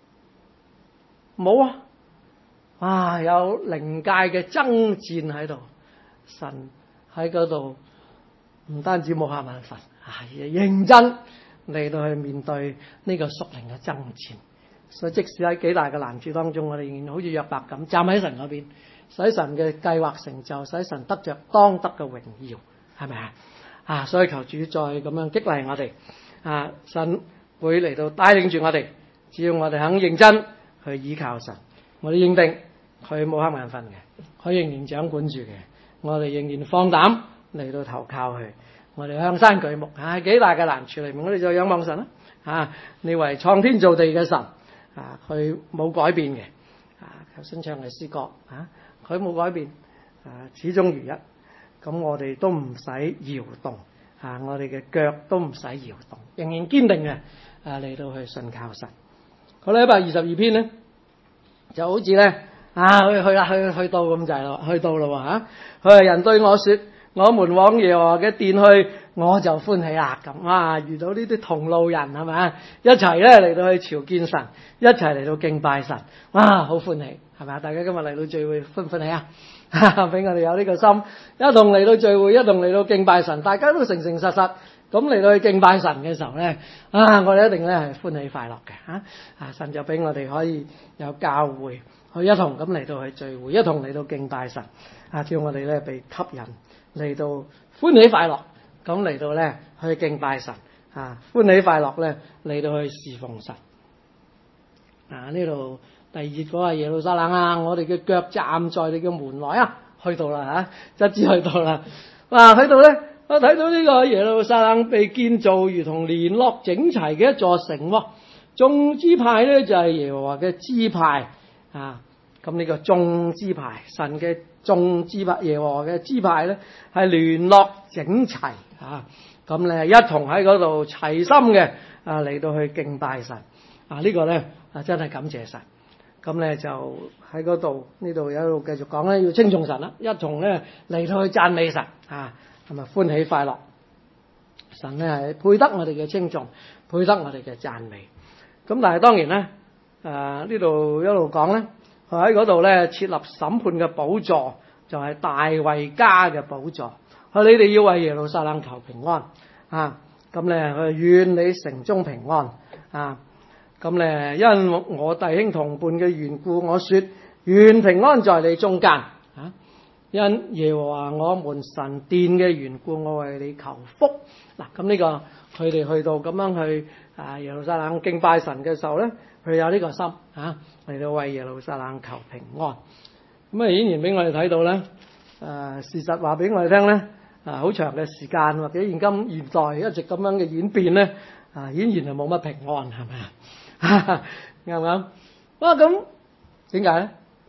冇啊！有靈界嘅爭戰喺度，神喺嗰度唔單止冇瞌眼瞓，認真嚟到去面對呢個屬靈嘅爭戰。所以即使喺幾大嘅難處當中，我哋仍然好似約伯咁站喺神嗰邊，使神嘅計劃成就，使神得着當得嘅榮耀，係咪啊？所以求主再咁樣激勵我哋，神會嚟到帶領住我哋，只要我哋肯認真去依靠神，我哋認定佢冇瞌眼瞓嘅，佢仍然掌管住嘅，我哋仍然放膽嚟到投靠佢，我哋向山舉目，幾大嘅難處裏面，我哋就仰望神啦。你為創天造地嘅神，佢冇改變嘅。頭先唱嘅詩歌，佢冇改變，始終如一。咁我哋都唔使搖動，我哋嘅腳都唔使搖動，仍然堅定嘅嚟到去信靠神。好啦，122篇咧，就好似咧去到咁滯咯，去到咯嚇。佢係人對我說：我們往耶和華嘅殿去，我就歡喜啦。咁遇到呢啲同路人係咪？一齊咧嚟到去朝見神，一齊嚟到敬拜神，好歡喜係咪？大家今日嚟到聚會歡唔歡喜啊？俾我哋有呢個心，一同嚟到聚會，一同嚟到敬拜神，大家都誠誠實實咁嚟到去敬拜神嘅時候咧，我哋一定咧係歡喜快樂嘅。神就俾我哋可以有教會去一同咁嚟到去聚會，一同嚟到敬拜神，叫我哋咧被吸引嚟到歡喜快樂咁嚟到咧去敬拜神，歡喜快樂咧嚟到去侍奉神。呢度第二節講係耶路撒冷我哋嘅腳站在你嘅門內去到啦一致去到啦。去到咧，我睇到呢個耶路撒冷被建造如同連絡整齊嘅一座城，眾支派咧就係耶和華嘅支派咁呢個眾支派，神嘅眾支派，耶和華嘅支派咧係聯絡整齊咁咧一同喺嗰度齊心嘅嚟到去敬拜神呢個咧真係感謝神。咁咧就喺嗰度呢度有度繼續講咧，要稱頌神啦，一同咧嚟到去讚美神同埋歡喜快樂。神咧係配得我哋嘅稱頌，配得我哋嘅讚美。咁但係當然咧呢度一路講咧，佢喺嗰度咧設立審判嘅寶座，就係大衛家嘅寶座。你哋要為耶路撒冷求平安咁咧佢願你城中平安咁咧，因我弟兄同伴嘅緣故，我說願平安在你中間因耶和華我們神殿嘅緣故，我為你求福。咁呢個佢哋去到咁樣去耶路撒冷敬拜神嘅時候咧，佢有呢個心嚟到為耶路撒冷求平安。咁顯然俾我哋睇到咧事實話俾我哋聽咧好長嘅時間或者現代一直咁樣嘅演變咧顯然係冇乜平安，係咪啱唔啱？咁點解咧？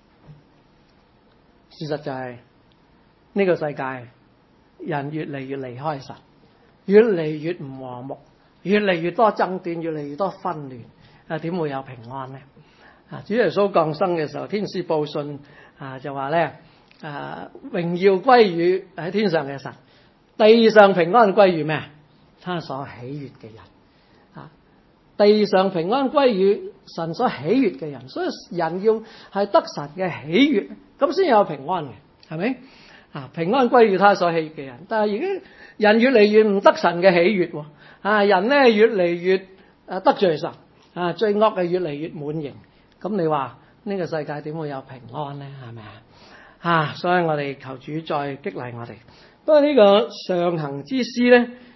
事實就係呢個世界人越嚟越離開神，越嚟越唔和睦，越嚟越多爭端，越嚟越多紛亂，點會有平安呢？主耶穌降生嘅時候，天使報信就話咧榮耀歸於喺天上嘅神，地上平安歸於咩？他所喜悅嘅人。地上平安歸於神所喜悅嘅人，所以人要係得神嘅喜悅，咁先有平安嘅，係咪？平安歸於他所喜悅嘅人。但係而家人越嚟越唔得神嘅喜悅，人咧越嚟越得罪神，罪惡係越嚟越滿盈。咁你話呢個世界點會有平安咧？係咪所以我哋求主再激勵我哋。不過呢個上行之詩咧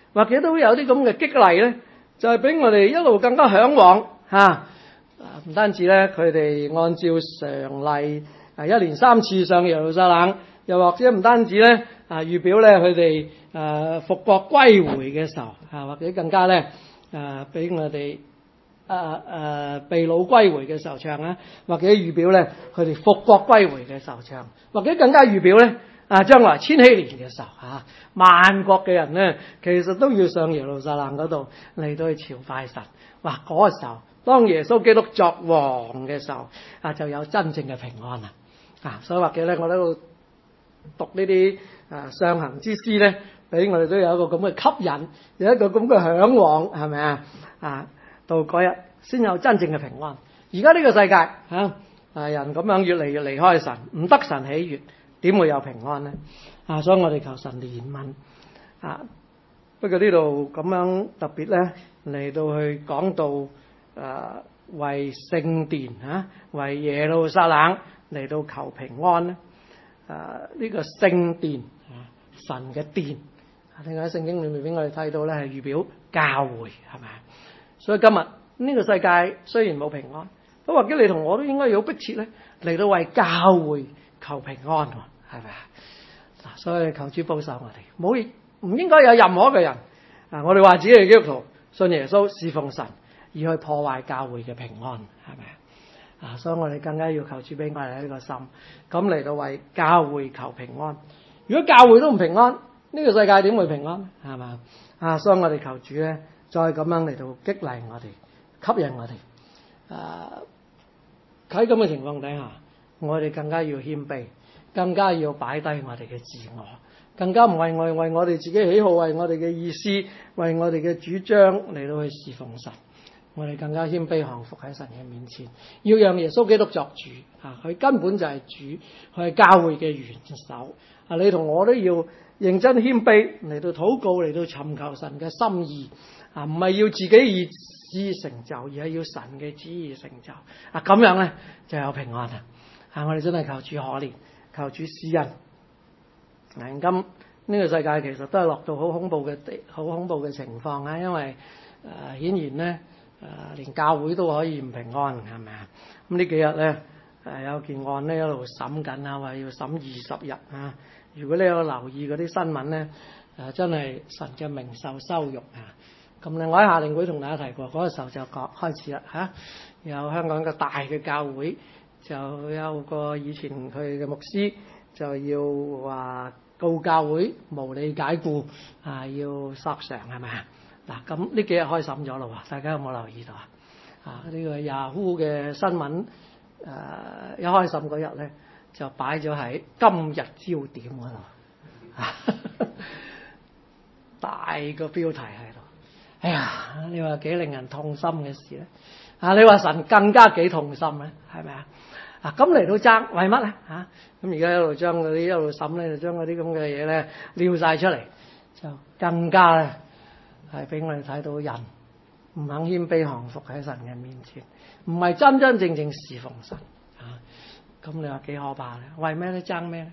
或者都有啲咁嘅激勵咧，就係俾我哋一路更加向往嚇。唔單止咧，佢哋按照常例1年3次上耶路撒冷，又或者唔單止咧預表咧佢哋復國歸回嘅時候或者更加咧俾我哋被擄歸回嘅時候唱啦，或者預表咧佢哋復國歸回嘅時候唱，或者更加預表咧將來千禧年嘅時候萬國嘅人咧其實都要上耶路撒冷嗰度嚟到去朝拜神。哇！嗰個時候，當耶穌基督作王嘅時候就有真正嘅平安啦。所以或者咧，我喺度讀呢啲上行之詩咧，俾我哋都有一個咁嘅吸引，有一個咁嘅向往，係咪啊？到嗰日先有真正嘅平安。而家呢個世界人咁樣越嚟越離開神，唔得神喜悅，點會有平安呢？所以我哋求神憐憫。不過呢度咁樣特別咧嚟到去講到為聖殿為耶路撒冷嚟到求平安咧。呢個聖殿神嘅殿，另外喺聖經裏面俾我哋睇到咧係預表教會，係咪？所以今日呢個世界雖然冇平安，不過或者你同我都應該有迫切咧嚟到為教會求平安，係咪啊？所以求主保守我哋，唔應該有任何一個人我哋話自己係基督徒，信耶穌侍奉神，而去破壞教會嘅平安，係咪？所以我哋更加要求主俾我哋呢個心，咁嚟到為教會求平安。如果教會都唔平安，呢個世界點會平安？係嘛？所以我哋求主咧，再咁樣嚟到激勵我哋，吸引我哋。喺咁嘅情況底下，我哋更加要謙卑，更加要擺低我哋嘅自我，更加唔為我哋自己喜好，為我哋嘅意思，為我哋嘅主張嚟到去侍奉神。我哋更加謙卑降服喺神嘅面前，要讓耶穌基督作主。佢根本就係主，佢係教會嘅元首。你同我都要認真謙卑嚟到禱告，嚟到尋求神嘅心意。唔係要自己意志成就，而係要神嘅旨意成就。咁樣咧就有平安啦。我哋真係求主可憐，求主施恩。今呢個世界其實都係落到好恐怖嘅情況，因為顯然咧連教會都可以唔平安，係咪啊？咁呢幾日咧有件案咧一路審緊話要審20日。如果你有留意嗰啲新聞咧，真係神嘅名受羞辱。咁咧我喺夏令會同大家提過，嗰個時候就開始啦。有香港一個大嘅教會，就有個以前佢嘅牧師就要話告教會無理解僱，要索償，係咪啊？咁呢幾日開審咗咯，大家有冇留意到呢個 Yahoo 嘅新聞一開審嗰日咧就擺咗喺今日焦點嗰度，大個標題喺度。哎呀，你話幾令人痛心嘅事咧？你話神更加幾痛心咧？係咪啊？咁嚟到爭為乜咧？咁而家一路將嗰啲一路審咧，就將嗰啲咁嘅嘢咧撩晒出嚟，就更加咧係俾我哋睇到人唔肯謙卑降服喺神嘅面前，唔係真真正正侍奉神。咁你話幾可怕咧？為咩咧？爭咩咧？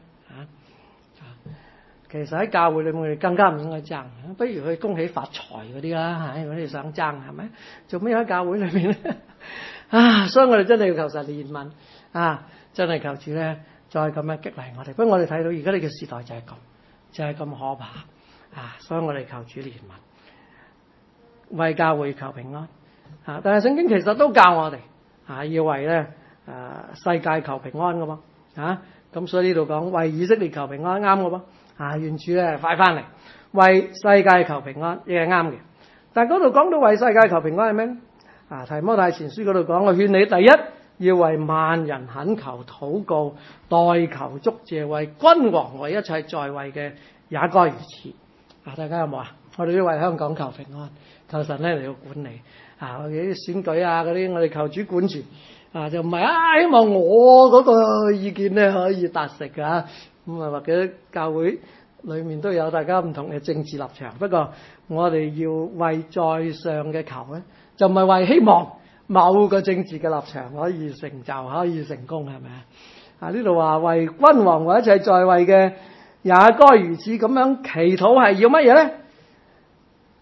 其實喺教會裏面，我哋更加唔應該爭，不如去恭喜發財嗰啲啦。如果你想爭，係咪？做咩喺教會裏面咧？所以我哋真係要求神憐憫，真係求主咧，再咁樣激勵我哋。不過我哋睇到而家呢個時代就係咁，就係咁可怕。所以我哋求主憐憫，為教會求平安。但係聖經其實都教我哋要為咧世界求平安噶嘛。咁所以呢度講為以色列求平安啱噶噃。願主咧快翻嚟，為世界求平安亦係啱嘅。但係嗰度講到為世界求平安係咩咧？提摩太前書嗰度講，我勸你第一要為萬人懇求禱告，代求祝謝，為君王為一切在位嘅也該如此。大家有冇我哋都為香港求平安，求神咧嚟到管理我哋啲選舉嗰啲，我哋求主管住就唔係希望我嗰個意見咧可以達成㗎。咁或者教會裏面都有大家唔同嘅政治立場，不過我哋要為在上嘅求咧，就唔係為希望某個政治嘅立場可以成就可以成功，係咪啊？呢度話為君王為一切在位嘅也該如此，咁樣祈禱係要乜嘢咧？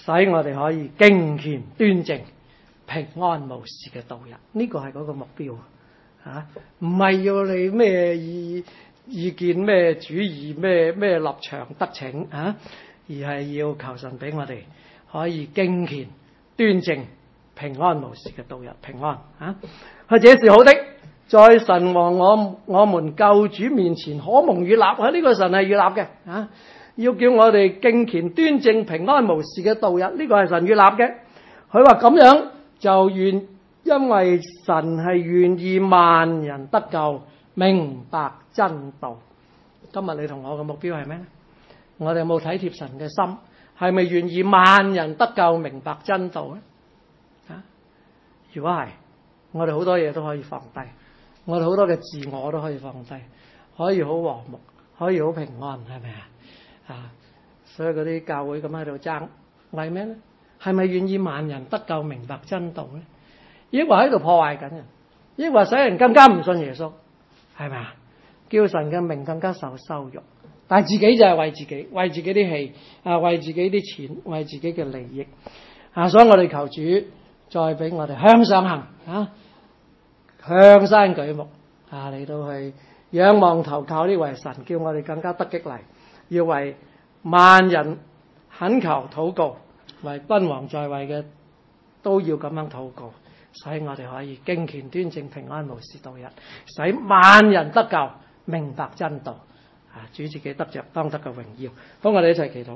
使我哋可以敬虔端正、平安無事嘅度日。呢個係嗰個目標啊！唔係要你咩意見、咩主義、咩立場得逞啊，而係要求神俾我哋可以敬虔端正、平安無事嘅度日。平安啊！這是好的，在神和我們救主面前可蒙悅納。呢個神係悅納嘅啊！要叫我哋敬虔端正、平安無事嘅度日，呢個係神悅納嘅。佢話咁樣就因為神係願意萬人得救，明白真道。今日你同我嘅目標係咩呢？我哋有冇體貼神嘅心？係咪願意萬人得救，明白真道呢？啊，如果係，我哋好多嘢都可以放低，我哋好多嘅自我都可以放低，可以好和睦，可以好平安，係咪啊？啊，所以嗰啲教會咁喺度爭，為咩咧？係咪願意萬人得救、明白真道咧？抑或喺度破壞緊啊？抑或使人更加唔信耶穌，係咪啊？叫神嘅名更加受羞辱，但係自己就係為自己啲氣啊，為自己啲錢，為自己嘅利益啊！所以我哋求主再俾我哋向上行啊，向山舉目啊，嚟到去仰望投靠呢位神，叫我哋更加得激勵。要為萬人懇求禱告，為君王在位嘅都要咁樣禱告，使我哋可以敬虔端正、平安無事度日，使萬人得救，明白真道啊！主自己得着當得嘅榮耀。好，我哋一齊祈禱。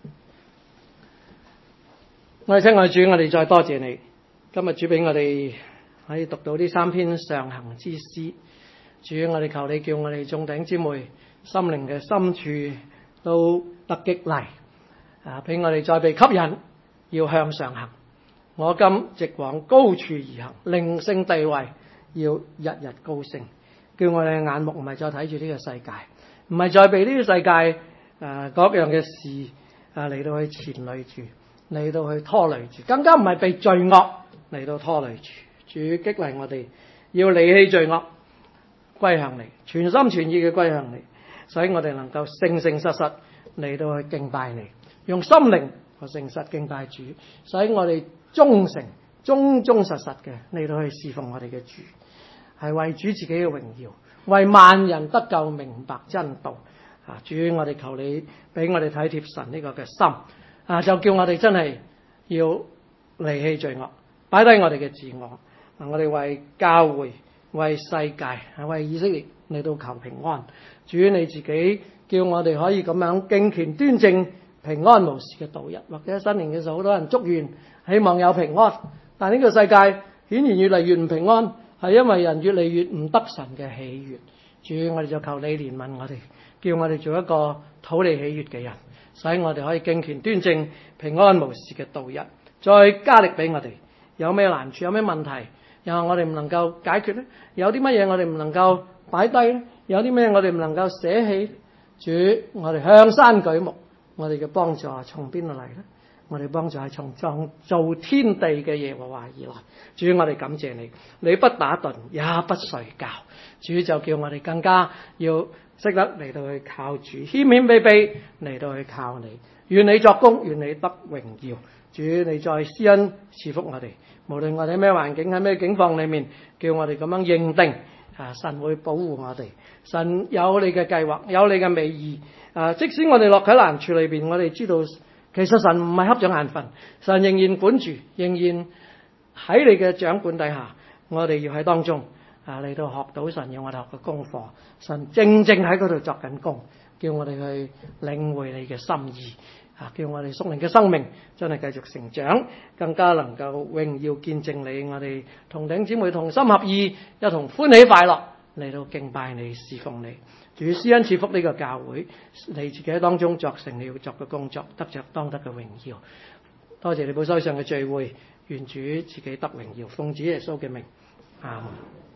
我哋親愛主，我哋再多謝你，今日主俾我哋可以讀到呢3篇上行之詩。主，我哋求你叫我哋眾弟兄姊妹心靈嘅深處都得激勵啊！俾我哋再被吸引，要向上行。我今直往高處而行，靈性地位要日日高升。叫我哋嘅眼目唔係再睇住呢個世界，唔係再被呢個世界各樣嘅事嚟到去纏累住，嚟到去拖累住，更加唔係被罪惡嚟到拖累住。主激勵我哋要離棄罪惡，歸向你，全心全意嘅歸向你，使我哋能夠誠誠實實嚟到去敬拜你，用心靈和誠實敬拜主，使我哋忠誠、忠實嘅嚟到去侍奉我哋嘅主，係為主自己嘅榮耀，為萬人得救，明白真道啊！主，我哋求你俾我哋體貼神呢個嘅心啊，就叫我哋真係要離棄罪惡，擺低我哋嘅自我。我哋為教會、為世界、為以色列嚟到求平安。主，你自己叫我哋可以咁樣敬虔端正、平安無事嘅度日。或者新年嘅時候，好多人祝願，希望有平安。但呢個世界顯然越嚟越唔平安，係因為人越嚟越唔得神嘅喜悅。主，我哋就求你憐憫我哋，叫我哋做一個討你喜悅嘅人，使我哋可以敬虔端正、平安無事嘅度日。再加力俾我哋，有咩難處、有咩問題，又我哋唔能夠解決咧？有啲乜嘢我哋唔能夠擺低咧？有啲咩我哋唔能夠捨棄？主，我哋向山舉目，我哋嘅幫助從邊度嚟咧？我哋幫助係從創造天地嘅耶和華而來。主，我哋感謝你，你不打盹也不睡覺。主就叫我哋更加要識得嚟到去靠主，謙謙卑卑嚟到去靠你。願你作工，願你得榮耀。主，你再施恩賜福我哋，無論我哋喺咩環境、喺咩境況裏面，叫我哋咁樣認定神會保護我哋，神有你嘅計劃，有你嘅美意。即使我哋落喺難處裏邊，我哋知道其實神唔係瞌咗眼瞓，神仍然管住，仍然喺你嘅掌管底下。我哋要喺當中嚟到學到神要我哋學嘅功課，神正喺嗰度作緊工，叫我哋去領會你嘅心意。叫我哋屬靈嘅生命真係繼續成長，更加能夠榮耀見證你。我哋同弟兄姊妹同心合意，一同歡喜快樂嚟到敬拜你、侍奉你。主施恩賜福呢個教會，你自己喺當中作成你要作嘅工作，得着當得嘅榮耀。多謝你保守上嘅聚會，願主自己得榮耀，奉主耶穌嘅名，阿門。